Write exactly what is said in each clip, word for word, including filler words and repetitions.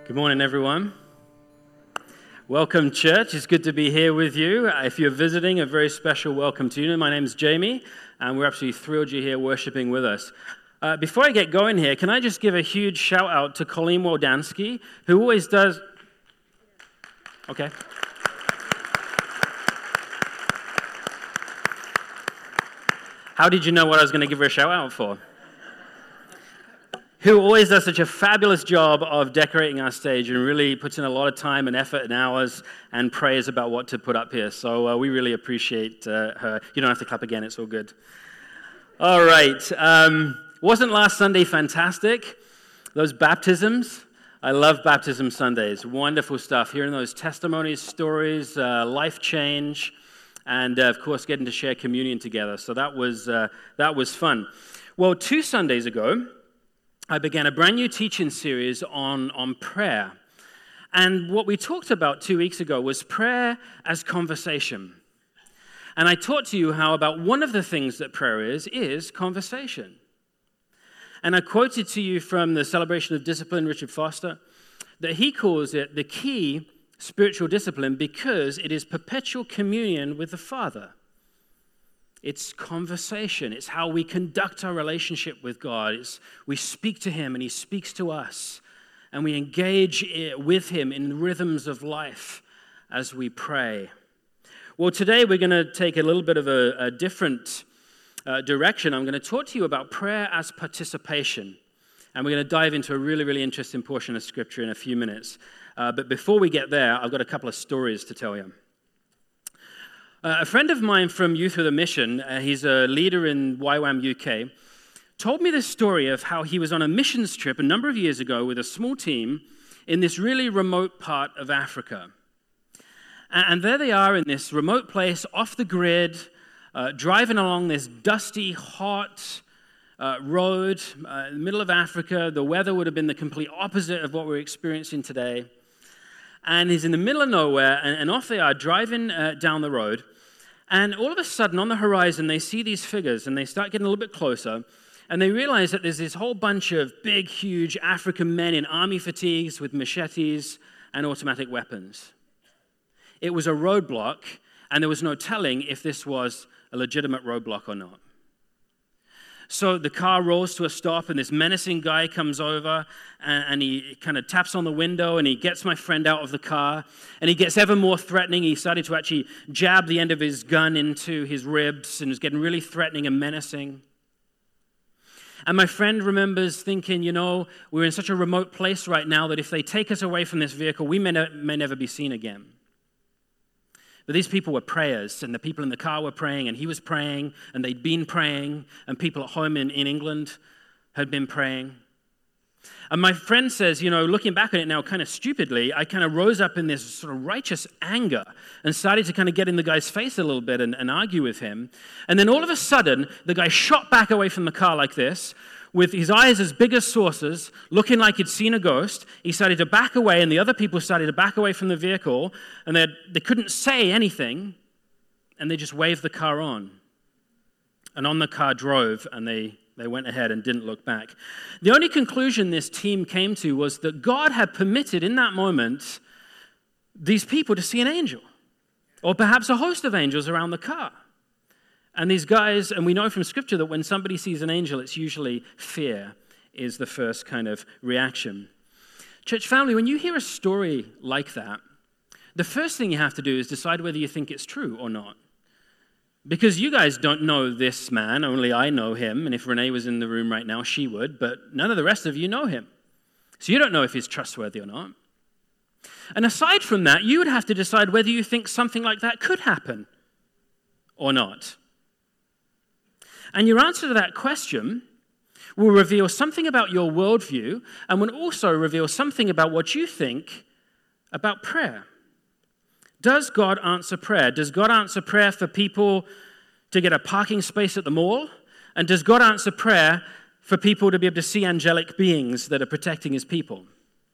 Good morning, everyone. Welcome, church. It's good to be here with you. If you're visiting, a very special welcome to you. My name's Jamie, and we're absolutely thrilled you're here worshiping with us. Uh, before I get going here, can I just give a huge shout out to Colleen Wodansky, who always does... Okay. How did you know what I was going to give her a shout out for? Who always does such a fabulous job of decorating our stage and really puts in a lot of time and effort and hours and prays about what to put up here. So uh, we really appreciate uh, her. You don't have to clap again, it's all good. All right. Um, wasn't last Sunday fantastic? Those baptisms? I love baptism Sundays. Wonderful stuff. Hearing those testimonies, stories, uh, life change, and uh, of course getting to share communion together. So that was uh, that was fun. Well, two Sundays ago, I began a brand new teaching series on, on prayer. And what we talked about two weeks ago was prayer as conversation. And I taught to you how about one of the things that prayer is, is conversation. And I quoted to you from the Celebration of Discipline, Richard Foster, that he calls it the key spiritual discipline because it is perpetual communion with the Father. It's conversation. It's how we conduct our relationship with God. It's, we speak to Him and He speaks to us. And we engage with Him in rhythms of life as we pray. Well, today we're going to take a little bit of a, a different uh, direction. I'm going to talk to you about prayer as participation. And we're going to dive into a really, really interesting portion of Scripture in a few minutes. Uh, but before we get there, I've got a couple of stories to tell you. Uh, a friend of mine from Youth with a Mission, uh, he's a leader in Y WAM U K, told me this story of how he was on a missions trip a number of years ago with a small team in this really remote part of Africa. And, and there they are in this remote place, off the grid, uh, driving along this dusty, hot uh, road uh, in the middle of Africa. The weather would have been the complete opposite of what we're experiencing today. And he's in the middle of nowhere, and, and off they are, driving uh, down the road. And all of a sudden, on the horizon, they see these figures, and they start getting a little bit closer, and they realize that there's this whole bunch of big, huge African men in army fatigues with machetes and automatic weapons. It was a roadblock, and there was no telling if this was a legitimate roadblock or not. So the car rolls to a stop, and this menacing guy comes over, and, and he kind of taps on the window, and he gets my friend out of the car, and he gets ever more threatening. He started to actually jab the end of his gun into his ribs, and was getting really threatening and menacing. And my friend remembers thinking, you know, we're in such a remote place right now that if they take us away from this vehicle, we may, ne- may never be seen again. But these people were prayers, and the people in the car were praying, and he was praying, and they'd been praying, and people at home in, in England had been praying. And my friend says, you know, looking back on it now kind of stupidly, I kind of rose up in this sort of righteous anger and started to kind of get in the guy's face a little bit and, and argue with him. And then all of a sudden, the guy shot back away from the car like this, with his eyes as big as saucers, looking like he'd seen a ghost. He started to back away, and the other people started to back away from the vehicle, and they they couldn't say anything, and they just waved the car on. And on the car drove, and they, they went ahead and didn't look back. The only conclusion this team came to was that God had permitted in that moment these people to see an angel, or perhaps a host of angels around the car. And these guys, and we know from Scripture that when somebody sees an angel, it's usually fear is the first kind of reaction. Church family, when you hear a story like that, the first thing you have to do is decide whether you think it's true or not. Because you guys don't know this man, only I know him, and if Renee was in the room right now, she would, but none of the rest of you know him. So you don't know if he's trustworthy or not. And aside from that, you would have to decide whether you think something like that could happen or not. And your answer to that question will reveal something about your worldview and will also reveal something about what you think about prayer. Does God answer prayer? Does God answer prayer for people to get a parking space at the mall? And does God answer prayer for people to be able to see angelic beings that are protecting His people?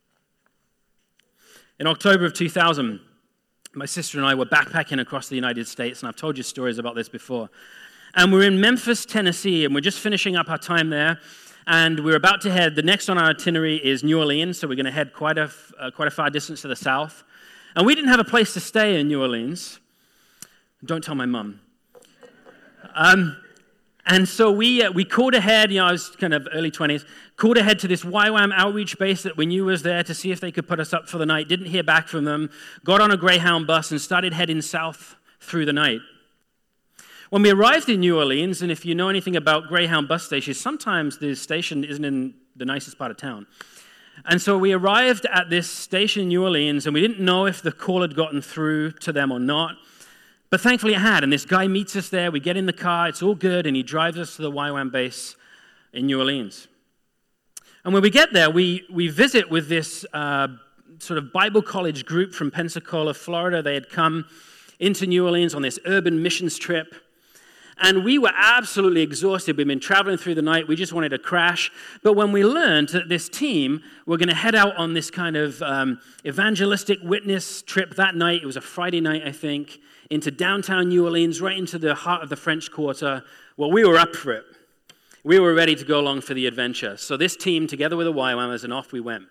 In October of two thousand, my sister and I were backpacking across the United States, and I've told you stories about this before. And we're in Memphis, Tennessee, and we're just finishing up our time there. And we're about to head, the next on our itinerary is New Orleans, so we're going to head quite a, uh, quite a far distance to the south. And we didn't have a place to stay in New Orleans. Don't tell my mum. Um, and so we uh, we called ahead, you know, I was kind of early twenties, called ahead to this Y WAM outreach base that we knew was there to see if they could put us up for the night. Didn't hear back from them. Got on a Greyhound bus and started heading south through the night. When we arrived in New Orleans, and if you know anything about Greyhound bus stations, sometimes the station isn't in the nicest part of town. And so we arrived at this station in New Orleans, and we didn't know if the call had gotten through to them or not. But thankfully it had, and this guy meets us there. We get in the car, it's all good, and he drives us to the Y WAM base in New Orleans. And when we get there, we, we visit with this uh, sort of Bible college group from Pensacola, Florida. They had come into New Orleans on this urban missions trip. And we were absolutely exhausted. We'd been traveling through the night. We just wanted to crash. But when we learned that this team were going to head out on this kind of um, evangelistic witness trip that night, it was a Friday night, I think, into downtown New Orleans, right into the heart of the French Quarter, well, we were up for it. We were ready to go along for the adventure. So this team, together with the Y WAMers, and off we went.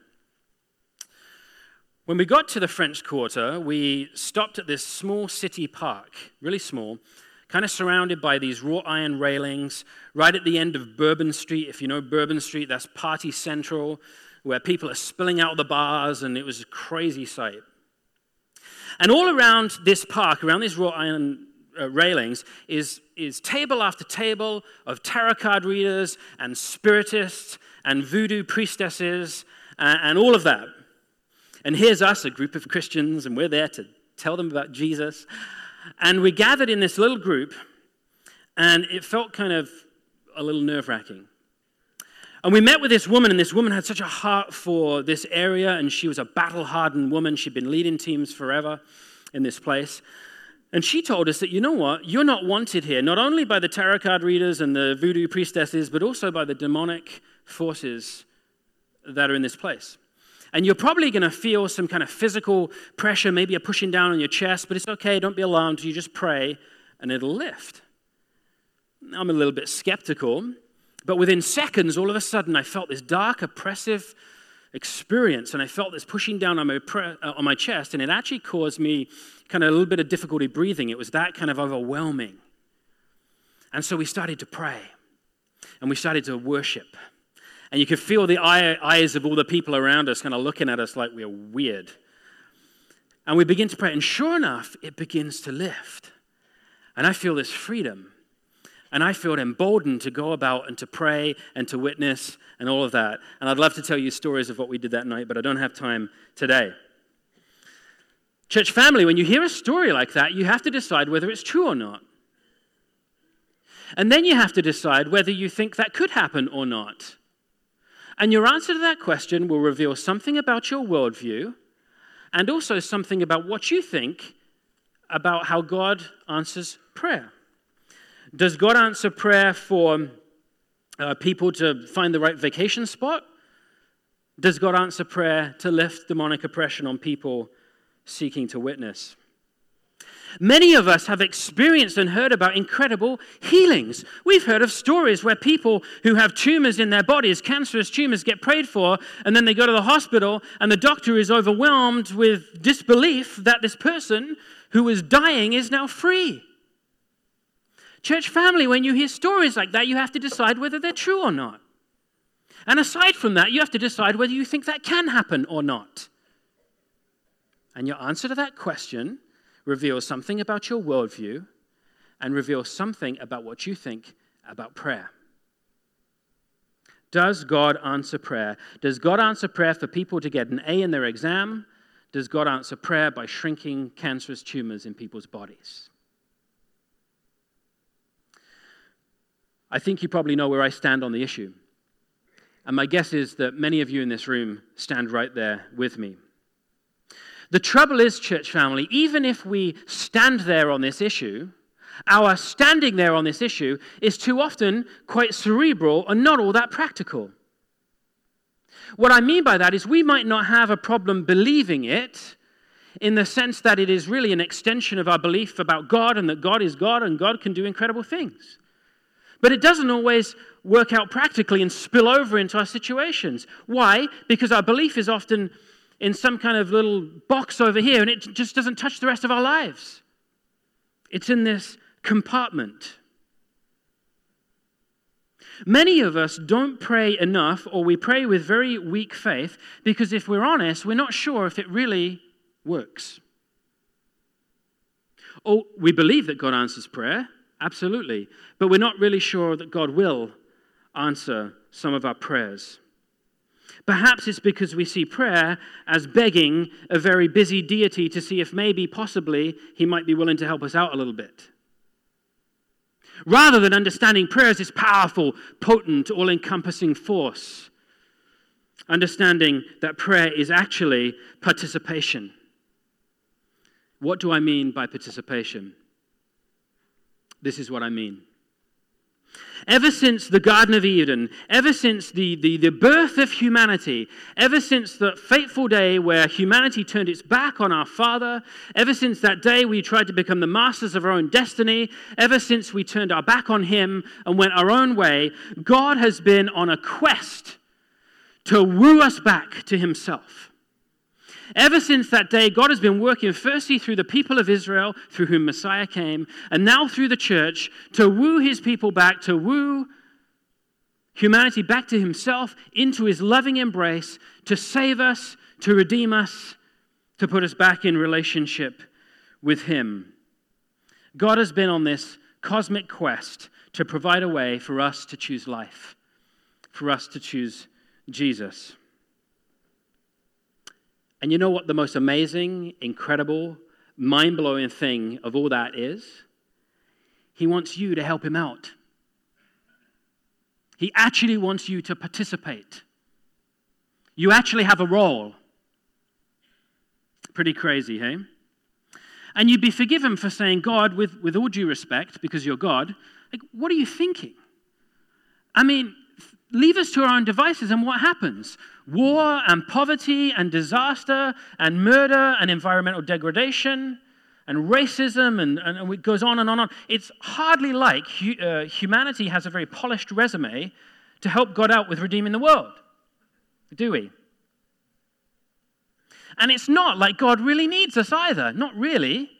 When we got to the French Quarter, we stopped at this small city park, really small, kind of surrounded by these wrought iron railings, right at the end of Bourbon Street. If you know Bourbon Street, that's Party Central, where people are spilling out of the bars, and it was a crazy sight. And all around this park, around these wrought iron uh, railings, is, is table after table of tarot card readers and spiritists and voodoo priestesses and, and all of that. And here's us, a group of Christians, and we're there to tell them about Jesus. And we gathered in this little group, and it felt kind of a little nerve-wracking. And we met with this woman, and this woman had such a heart for this area, and she was a battle-hardened woman. She'd been leading teams forever in this place. And she told us that, you know what, you're not wanted here, not only by the tarot card readers and the voodoo priestesses, but also by the demonic forces that are in this place. And you're probably going to feel some kind of physical pressure, maybe a pushing down on your chest, but it's okay, don't be alarmed. You just pray, and it'll lift. I'm a little bit skeptical, but within seconds, all of a sudden, I felt this dark, oppressive experience, and I felt this pushing down on my, pre- uh, on my chest, and it actually caused me kind of a little bit of difficulty breathing. It was that kind of overwhelming. And so we started to pray, and we started to worship. And you could feel the eye, eyes of all the people around us kind of looking at us like we were weird. And we begin to pray, and sure enough, it begins to lift. And I feel this freedom. And I feel emboldened to go about and to pray and to witness and all of that. And I'd love to tell you stories of what we did that night, but I don't have time today. Church family, when you hear a story like that, you have to decide whether it's true or not. And then you have to decide whether you think that could happen or not. And your answer to that question will reveal something about your worldview and also something about what you think about how God answers prayer. Does God answer prayer for uh, people to find the right vacation spot? Does God answer prayer to lift demonic oppression on people seeking to witness? Many of us have experienced and heard about incredible healings. We've heard of stories where people who have tumors in their bodies, cancerous tumors, get prayed for, and then they go to the hospital, and the doctor is overwhelmed with disbelief that this person who was dying is now free. Church family, when you hear stories like that, you have to decide whether they're true or not. And aside from that, you have to decide whether you think that can happen or not. And your answer to that question reveals something about your worldview and reveals something about what you think about prayer. Does God answer prayer? Does God answer prayer for people to get an A in their exam? Does God answer prayer by shrinking cancerous tumors in people's bodies? I think you probably know where I stand on the issue. And my guess is that many of you in this room stand right there with me. The trouble is, church family, even if we stand there on this issue, our standing there on this issue is too often quite cerebral and not all that practical. What I mean by that is we might not have a problem believing it in the sense that it is really an extension of our belief about God and that God is God and God can do incredible things. But it doesn't always work out practically and spill over into our situations. Why? Because our belief is often in some kind of little box over here, and it just doesn't touch the rest of our lives. It's in this compartment. Many of us don't pray enough, or we pray with very weak faith, because if we're honest, we're not sure if it really works. Or we believe that God answers prayer, absolutely, but we're not really sure that God will answer some of our prayers. Perhaps it's because we see prayer as begging a very busy deity to see if maybe, possibly, he might be willing to help us out a little bit. Rather than understanding prayer as this powerful, potent, all-encompassing force. Understanding that prayer is actually participation. What do I mean by participation? This is what I mean. Ever since the Garden of Eden, ever since the, the, the birth of humanity, ever since the fateful day where humanity turned its back on our Father, ever since that day we tried to become the masters of our own destiny, ever since we turned our back on Him and went our own way, God has been on a quest to woo us back to Himself. Ever since that day, God has been working firstly through the people of Israel, through whom Messiah came, and now through the church, to woo His people back, to woo humanity back to Himself, into His loving embrace, to save us, to redeem us, to put us back in relationship with Him. God has been on this cosmic quest to provide a way for us to choose life, for us to choose Jesus. And you know what the most amazing, incredible, mind-blowing thing of all that is? He wants you to help Him out. He actually wants you to participate. You actually have a role. Pretty crazy, hey? And you'd be forgiven for saying, God, with, with all due respect, because you're God, like, what are you thinking? I mean, leave us to our own devices, and what happens? War and poverty and disaster and murder and environmental degradation and racism, and, and it goes on and on and on. It's hardly like hu- uh, humanity has a very polished resume to help God out with redeeming the world, do we? And it's not like God really needs us either, not really.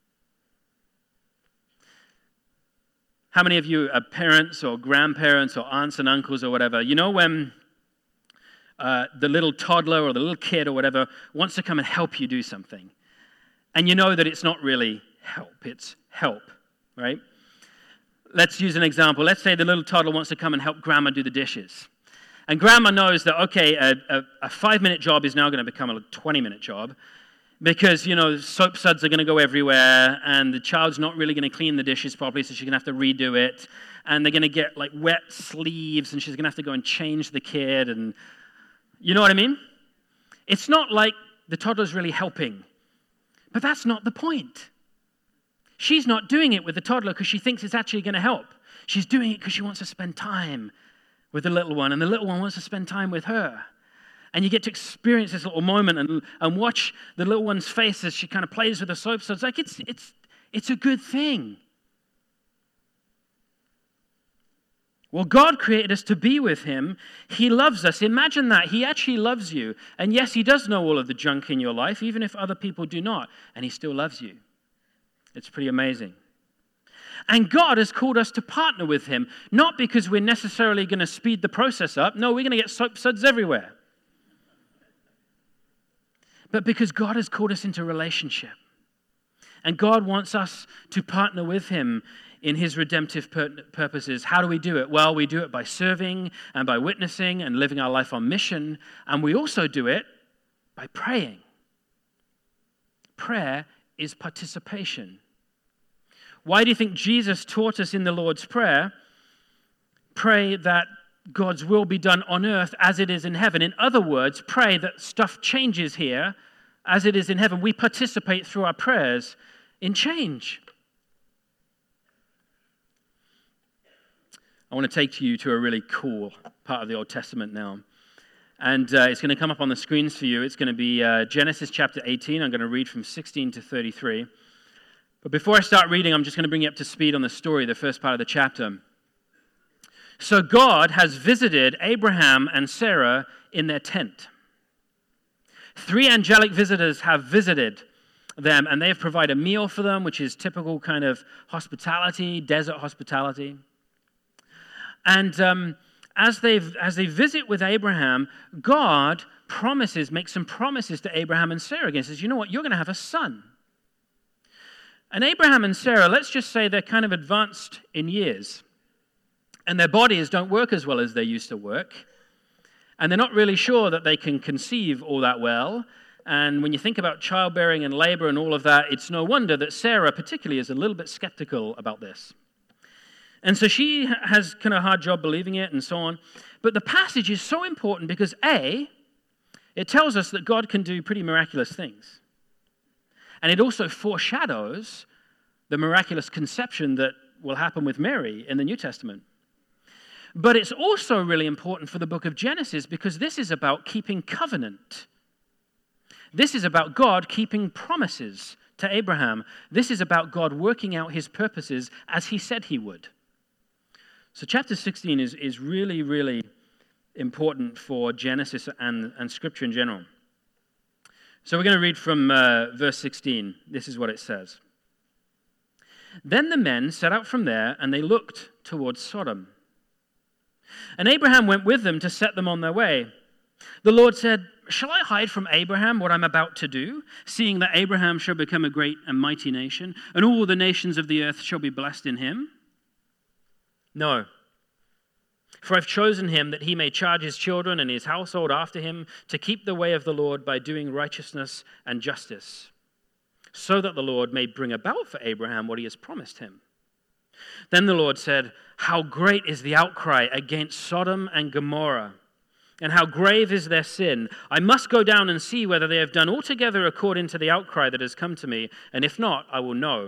How many of you are parents or grandparents or aunts and uncles or whatever? You know when uh, the little toddler or the little kid or whatever wants to come and help you do something, and you know that it's not really help, it's help, right? Let's use an example. Let's say the little toddler wants to come and help grandma do the dishes. And grandma knows that, okay, a, a, a five-minute job is now going to become a twenty-minute job, because, you know, soap suds are going to go everywhere, and the child's not really going to clean the dishes properly, so she's going to have to redo it, and they're going to get, like, wet sleeves, and she's going to have to go and change the kid, and you know what I mean? It's not like the toddler's really helping, but that's not the point. She's not doing it with the toddler because she thinks it's actually going to help. She's doing it because she wants to spend time with the little one, and the little one wants to spend time with her. And you get to experience this little moment and, and watch the little one's face as she kind of plays with the soap. So it's like, it's, it's, it's a good thing. Well, God created us to be with Him. He loves us. Imagine that. He actually loves you. And yes, He does know all of the junk in your life, even if other people do not. And He still loves you. It's pretty amazing. And God has called us to partner with Him, not because we're necessarily going to speed the process up. No, we're going to get soap suds everywhere. But because God has called us into relationship. And God wants us to partner with Him in His redemptive pur- purposes. How do we do it? Well, we do it by serving and by witnessing and living our life on mission. And we also do it by praying. Prayer is participation. Why do you think Jesus taught us in the Lord's Prayer, pray that God's will be done on earth as it is in heaven? In other words, pray that stuff changes here as it is in heaven. We participate through our prayers in change. I want to take you to a really cool part of the Old Testament now. And uh, it's going to come up on the screens for you. It's going to be uh, Genesis chapter eighteen. I'm going to read from sixteen to thirty-three. But before I start reading, I'm just going to bring you up to speed on the story, the first part of the chapter. So God has visited Abraham and Sarah in their tent. Three angelic visitors have visited them, and they've provided a meal for them, which is typical kind of hospitality, desert hospitality. And um, as they as they visit with Abraham, God promises, makes some promises to Abraham and Sarah again. He says, you know what, you're going to have a son. And Abraham and Sarah, let's just say they're kind of advanced in years. And their bodies don't work as well as they used to work. And they're not really sure that they can conceive all that well. And when you think about childbearing and labor and all of that, it's no wonder that Sarah particularly is a little bit skeptical about this. And so she has kind of a hard job believing it and so on. But the passage is so important because A, it tells us that God can do pretty miraculous things. And it also foreshadows the miraculous conception that will happen with Mary in the New Testament. But it's also really important for the book of Genesis because this is about keeping covenant. This is about God keeping promises to Abraham. This is about God working out his purposes as he said he would. So chapter sixteen is, is really, really important for Genesis and, and Scripture in general. So we're going to read from uh, verse sixteen. This is what it says. Then the men set out from there, and they looked towards Sodom. And Abraham went with them to set them on their way. The Lord said, shall I hide from Abraham what I'm about to do, seeing that Abraham shall become a great and mighty nation, and all the nations of the earth shall be blessed in him? No. For I've chosen him that he may charge his children and his household after him to keep the way of the Lord by doing righteousness and justice, so that the Lord may bring about for Abraham what he has promised him. Then the Lord said, how great is the outcry against Sodom and Gomorrah, and how grave is their sin. I must go down and see whether they have done altogether according to the outcry that has come to me, and if not, I will know.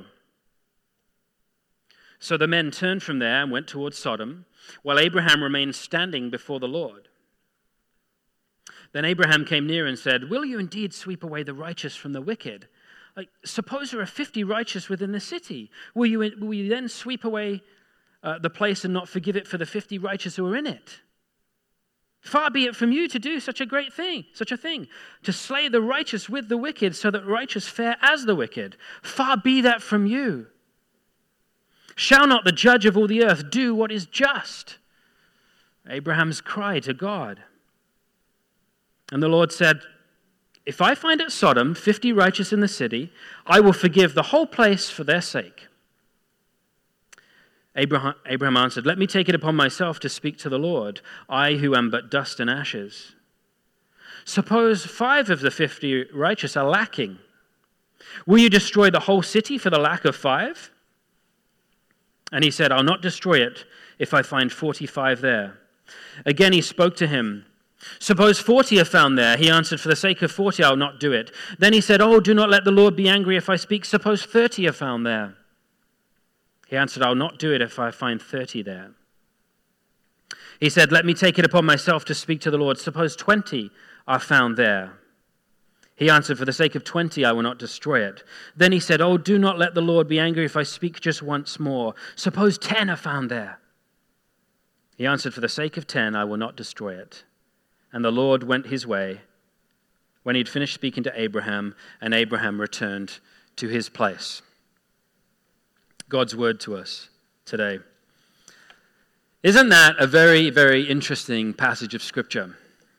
So the men turned from there and went towards Sodom, while Abraham remained standing before the Lord. Then Abraham came near and said, will you indeed sweep away the righteous from the wicked? Like, suppose there are fifty righteous within the city. Will you, will you then sweep away uh, the place and not forgive it for the fifty righteous who are in it? Far be it from you to do such a great thing, such a thing, to slay the righteous with the wicked, so that righteous fare as the wicked. Far be that from you. Shall not the judge of all the earth do what is just? Abraham's cry to God. And the Lord said, if I find at Sodom fifty righteous in the city, I will forgive the whole place for their sake. Abraham, Abraham answered, let me take it upon myself to speak to the Lord, I who am but dust and ashes. Suppose five of the fifty righteous are lacking. Will you destroy the whole city for the lack of five? And he said, I'll not destroy it if I find forty-five there. Again he spoke to him. Suppose forty are found there. He answered, for the sake of forty, I'll not do it. Then he said, oh, do not let the Lord be angry if I speak. Suppose thirty are found there. He answered, I'll not do it if I find thirty there. He said, let me take it upon myself to speak to the Lord. Suppose twenty are found there. He answered, for the sake of twenty, I will not destroy it. Then he said, oh, do not let the Lord be angry if I speak just once more. Suppose ten are found there. He answered, for the sake of ten, I will not destroy it. And the Lord went his way when he'd finished speaking to Abraham, and Abraham returned to his place. God's word to us today. Isn't that a very, very interesting passage of Scripture?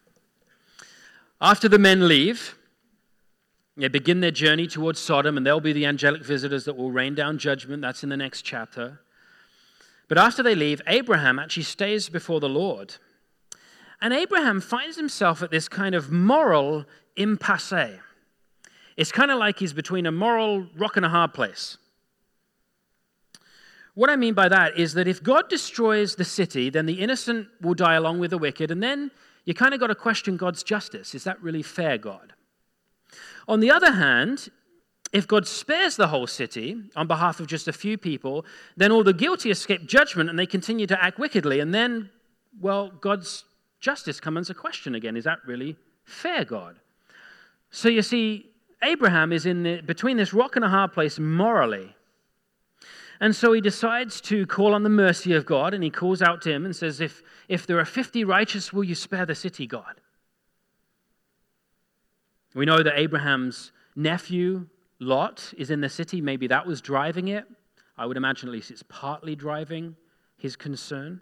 After the men leave, they begin their journey towards Sodom, and there'll be the angelic visitors that will rain down judgment. That's in the next chapter. But after they leave, Abraham actually stays before the Lord. And Abraham finds himself at this kind of moral impasse. It's kind of like he's between a moral rock and a hard place. What I mean by that is that if God destroys the city, then the innocent will die along with the wicked, and then you kind of got to question God's justice. Is that really fair, God? On the other hand, if God spares the whole city on behalf of just a few people, then all the guilty escape judgment and they continue to act wickedly, and then, well, God's justice comes into question again. Is that really fair, God? So you see, Abraham is in the, between this rock and a hard place morally. And so he decides to call on the mercy of God, and he calls out to him and says, if, if there are fifty righteous, will you spare the city, God? We know that Abraham's nephew, Lot, is in the city. Maybe that was driving it. I would imagine at least it's partly driving his concern.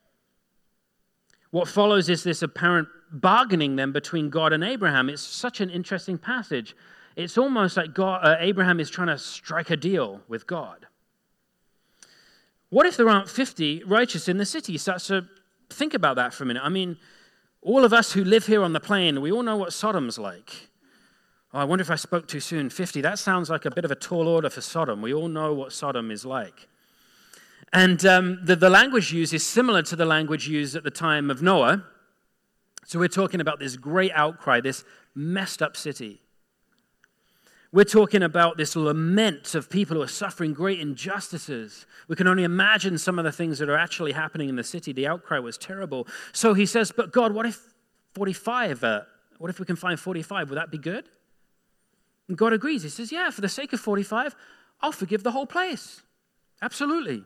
What follows is this apparent bargaining then between God and Abraham. It's such an interesting passage. It's almost like God, uh, Abraham is trying to strike a deal with God. What if there aren't fifty righteous in the city? He starts to think about that for a minute. I mean, all of us who live here on the plain, we all know what Sodom's like. Oh, I wonder if I spoke too soon. fifty, that sounds like a bit of a tall order for Sodom. We all know what Sodom is like. And um, the, the language used is similar to the language used at the time of Noah. So we're talking about this great outcry, this messed up city. We're talking about this lament of people who are suffering great injustices. We can only imagine some of the things that are actually happening in the city. The outcry was terrible. So he says, but God, what if forty-five, uh, what if we can find forty-five? Would that be good? And God agrees. He says, yeah, for the sake of forty-five, I'll forgive the whole place. Absolutely.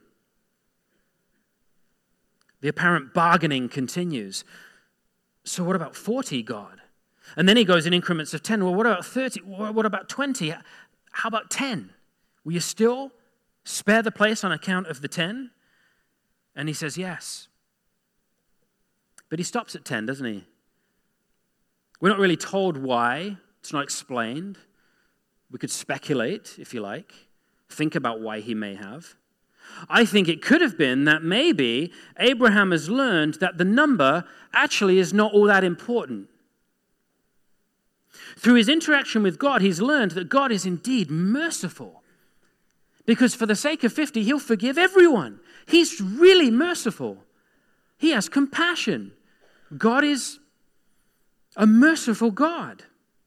The apparent bargaining continues. So what about forty, God? And then he goes in increments of ten. Well, what about thirty? What about twenty? How about ten? Will you still spare the place on account of the ten? And he says, yes. But he stops at ten, doesn't he? We're not really told why. It's not explained. We could speculate, if you like. Think about why he may have. I think it could have been that maybe Abraham has learned that the number actually is not all that important. Through his interaction with God, he's learned that God is indeed merciful. Because for the sake of fifty, he'll forgive everyone. He's really merciful. He has compassion. God is a merciful God.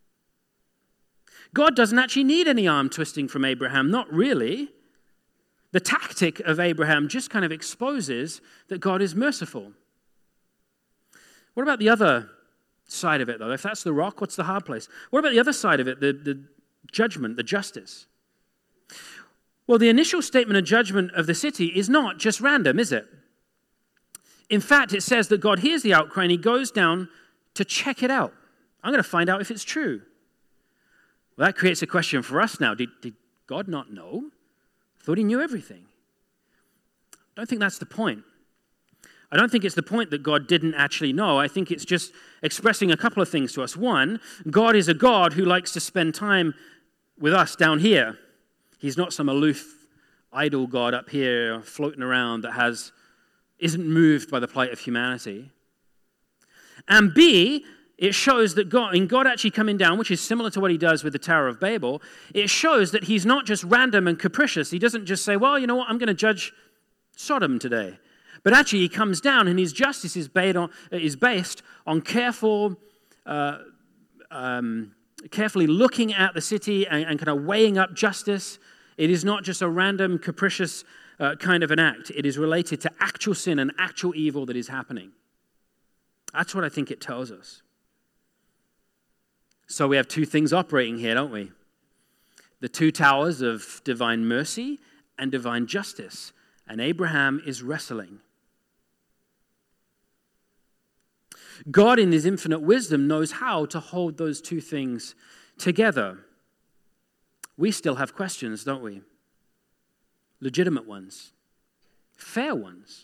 God doesn't actually need any arm twisting from Abraham, not really. The tactic of Abraham just kind of exposes that God is merciful. What about the other side of it, though? If that's the rock, what's the hard place? What about the other side of it, the, the judgment, the justice? Well, the initial statement of judgment of the city is not just random, is it? In fact, it says that God hears the outcry and he goes down to check it out. I'm going to find out if it's true. Well, that creates a question for us now. Did, did God not know? Thought he knew everything. I don't think that's the point. I don't think it's the point that God didn't actually know. I think it's just expressing a couple of things to us. One, God is a God who likes to spend time with us down here. He's not some aloof, idle God up here floating around that has isn't moved by the plight of humanity. And B, it shows that God, in God actually coming down, which is similar to what he does with the Tower of Babel, it shows that he's not just random and capricious. He doesn't just say, well, you know what, I'm going to judge Sodom today. But actually he comes down and his justice is based on, is based on careful, uh, um, carefully looking at the city and, and kind of weighing up justice. It is not just a random, capricious uh, kind of an act. It is related to actual sin and actual evil that is happening. That's what I think it tells us. So we have two things operating here, don't we? The two towers of divine mercy and divine justice. And Abraham is wrestling. God, in his infinite wisdom, knows how to hold those two things together. We still have questions, don't we? Legitimate ones. Fair ones.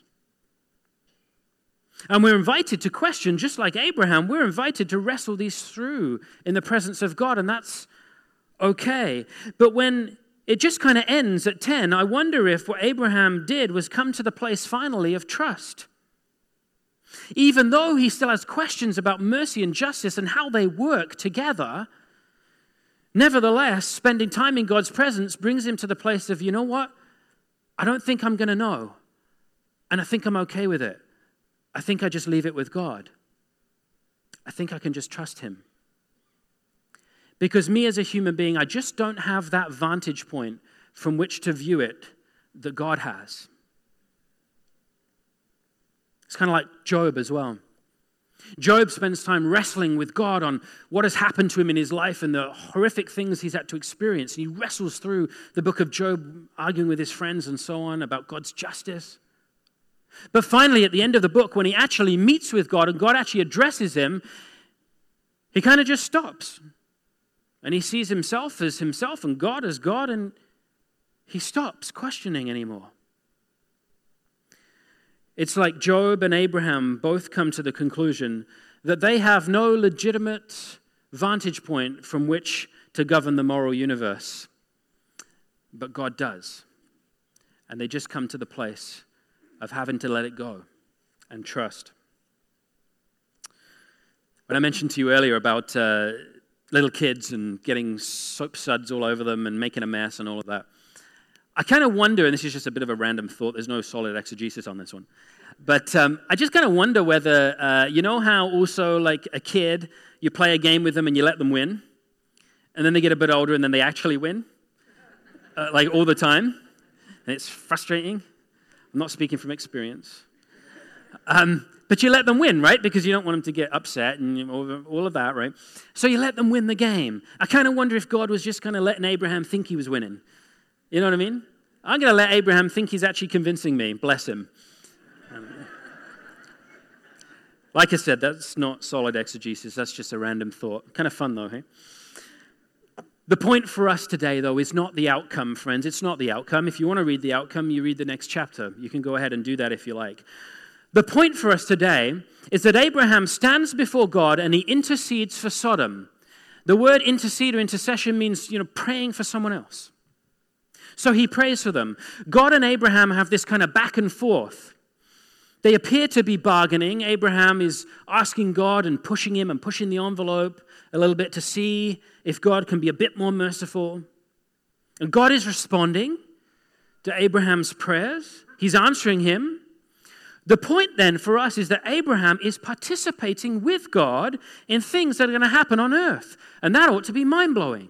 And we're invited to question, just like Abraham, we're invited to wrestle these through in the presence of God, and that's okay. But when it just kind of ends at ten, I wonder if what Abraham did was come to the place finally of trust. Even though he still has questions about mercy and justice and how they work together, nevertheless, spending time in God's presence brings him to the place of, you know what? I don't think I'm going to know, and I think I'm okay with it. I think I just leave it with God. I think I can just trust him. Because me as a human being, I just don't have that vantage point from which to view it that God has. It's kind of like Job as well. Job spends time wrestling with God on what has happened to him in his life and the horrific things he's had to experience. And he wrestles through the book of Job, arguing with his friends and so on about God's justice. But finally, at the end of the book, when he actually meets with God and God actually addresses him, he kind of just stops. And he sees himself as himself and God as God, and he stops questioning anymore. It's like Job and Abraham both come to the conclusion that they have no legitimate vantage point from which to govern the moral universe. But God does. And they just come to the place of having to let it go and trust. When I mentioned to you earlier about uh, little kids and getting soap suds all over them and making a mess and all of that, I kind of wonder, and this is just a bit of a random thought, there's no solid exegesis on this one, but um, I just kind of wonder whether, uh, you know how also like a kid, you play a game with them and you let them win, and then they get a bit older and then they actually win, uh, like all the time, and it's frustrating. I'm not speaking from experience. Um, but you let them win, right? Because you don't want them to get upset and all of that, right? So you let them win the game. I kind of wonder if God was just kind of letting Abraham think he was winning. You know what I mean? I'm going to let Abraham think he's actually convincing me. Bless him. Um, like I said, that's not solid exegesis. That's just a random thought. Kind of fun, though, hey? The point for us today, though, is not the outcome, friends. It's not the outcome. If you want to read the outcome, you read the next chapter. You can go ahead and do that if you like. The point for us today is that Abraham stands before God and he intercedes for Sodom. The word intercede or intercession means, you know, praying for someone else. So he prays for them. God and Abraham have this kind of back and forth. They appear to be bargaining. Abraham is asking God and pushing him and pushing the envelope a little bit to see if God can be a bit more merciful. And God is responding to Abraham's prayers. He's answering him. The point then for us is that Abraham is participating with God in things that are going to happen on earth. And that ought to be mind-blowing.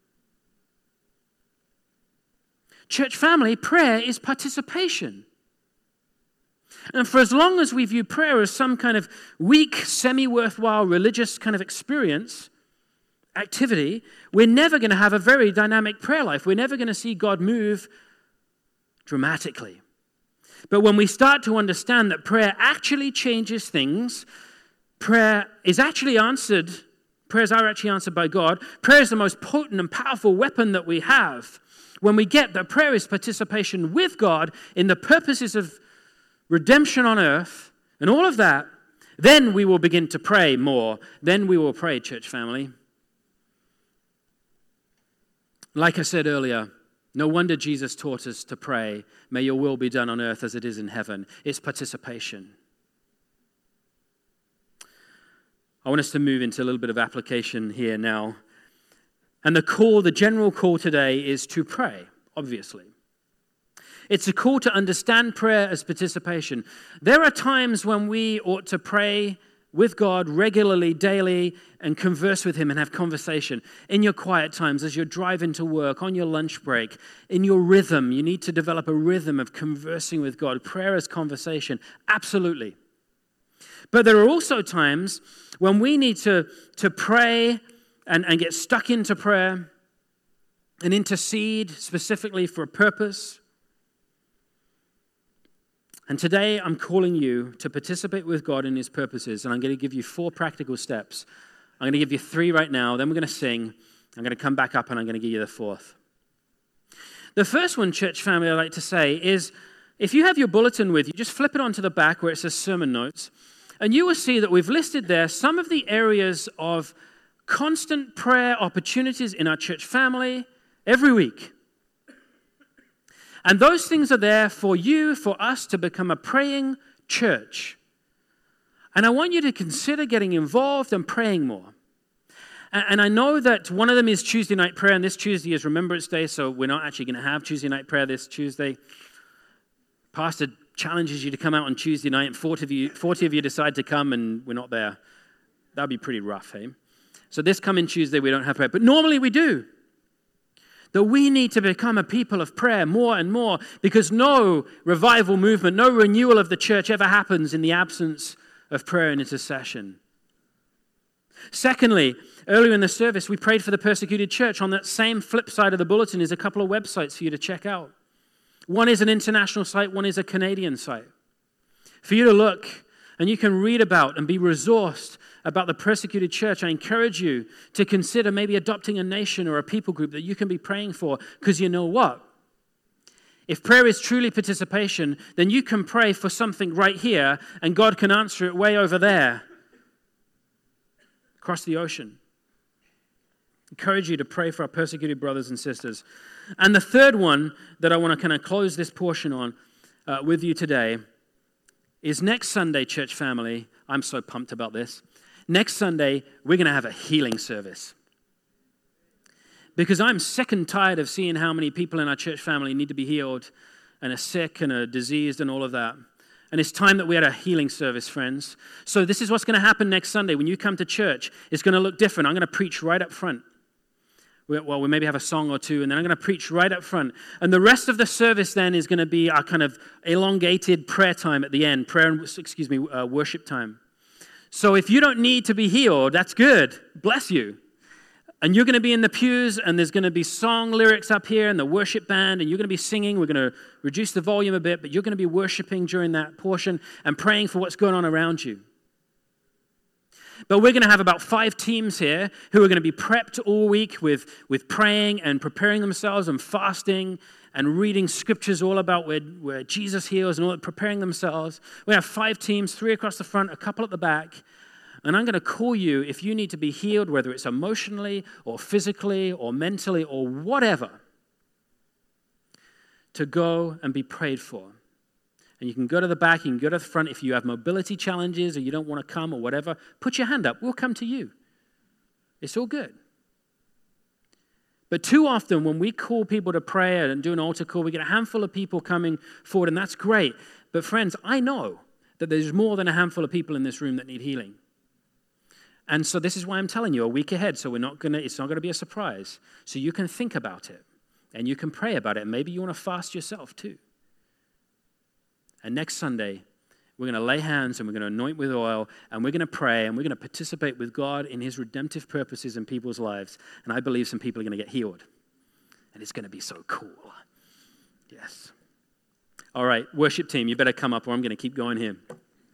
Church family, prayer is participation. And for as long as we view prayer as some kind of weak, semi-worthwhile religious kind of experience, activity, we're never going to have a very dynamic prayer life. We're never going to see God move dramatically. But when we start to understand that prayer actually changes things, prayer is actually answered, prayers are actually answered by God, prayer is the most potent and powerful weapon that we have. When we get that prayer is participation with God in the purposes of redemption on earth and all of that, then we will begin to pray more. Then we will pray, church family. Like I said earlier, no wonder Jesus taught us to pray, may your will be done on earth as it is in heaven. It's participation. I want us to move into a little bit of application here now. And the call, the general call today is to pray, obviously. It's a call to understand prayer as participation. There are times when we ought to pray with God regularly, daily, and converse with Him and have conversation. In your quiet times, as you're driving to work, on your lunch break, in your rhythm, you need to develop a rhythm of conversing with God. Prayer as conversation, absolutely. But there are also times when we need to, to pray and, and get stuck into prayer and intercede specifically for a purpose. And today I'm calling you to participate with God in His purposes, and I'm going to give you four practical steps. I'm going to give you three right now, then we're going to sing. I'm going to come back up and I'm going to give you the fourth. The first one, church family, I'd like to say is, if you have your bulletin with you, just flip it onto the back where it says sermon notes, and you will see that we've listed there some of the areas of constant prayer opportunities in our church family every week. And those things are there for you, for us to become a praying church. And I want you to consider getting involved and praying more. And I know that one of them is Tuesday night prayer, and this Tuesday is Remembrance Day, so we're not actually going to have Tuesday night prayer this Tuesday. Pastor challenges you to come out on Tuesday night, and forty of you, forty of you decide to come, and we're not there. That would be pretty rough, hey? So this coming Tuesday, we don't have prayer, but normally we do. That we need to become a people of prayer more and more, because no revival movement, no renewal of the church ever happens in the absence of prayer and intercession. Secondly, earlier in the service, we prayed for the persecuted church. On that same flip side of the bulletin is a couple of websites for you to check out. One is an international site, one is a Canadian site. For you to look, and you can read about and be resourced about the persecuted church. I encourage you to consider maybe adopting a nation or a people group that you can be praying for, because you know what? If prayer is truly participation, then you can pray for something right here, and God can answer it way over there, across the ocean. Encourage you to pray for our persecuted brothers and sisters. And the third one that I want to kind of close this portion on uh, with you today is next Sunday, church family. I'm so pumped about this. Next Sunday, we're going to have a healing service. Because I'm sick and tired of seeing how many people in our church family need to be healed and are sick and are diseased and all of that. And it's time that we had a healing service, friends. So this is what's going to happen next Sunday. When you come to church, it's going to look different. I'm going to preach right up front. Well, we maybe have a song or two, and then I'm going to preach right up front. And the rest of the service then is going to be our kind of elongated prayer time at the end, prayer, excuse me, uh, worship time. So if you don't need to be healed, that's good. Bless you. And you're going to be in the pews, and there's going to be song lyrics up here and the worship band, and you're going to be singing. We're going to reduce the volume a bit, but you're going to be worshiping during that portion and praying for what's going on around you. But we're going to have about five teams here who are going to be prepped all week with, with praying and preparing themselves and fasting and reading scriptures all about where, where Jesus heals and all that, preparing themselves. We have five teams, three across the front, a couple at the back. And I'm going to call you if you need to be healed, whether it's emotionally or physically or mentally or whatever, to go and be prayed for. And you can go to the back, you can go to the front. If you have mobility challenges or you don't want to come or whatever, put your hand up. We'll come to you. It's all good. But too often when we call people to prayer and do an altar call, we get a handful of people coming forward, and that's great. But friends, I know that there's more than a handful of people in this room that need healing. And so this is why I'm telling you a week ahead, so we're not gonna, it's not going to be a surprise. So you can think about it, and you can pray about it, and maybe you want to fast yourself too. And next Sunday, we're going to lay hands and we're going to anoint with oil and we're going to pray and we're going to participate with God in his redemptive purposes in people's lives. And I believe some people are going to get healed. And it's going to be so cool. Yes. All right, worship team, you better come up or I'm going to keep going here.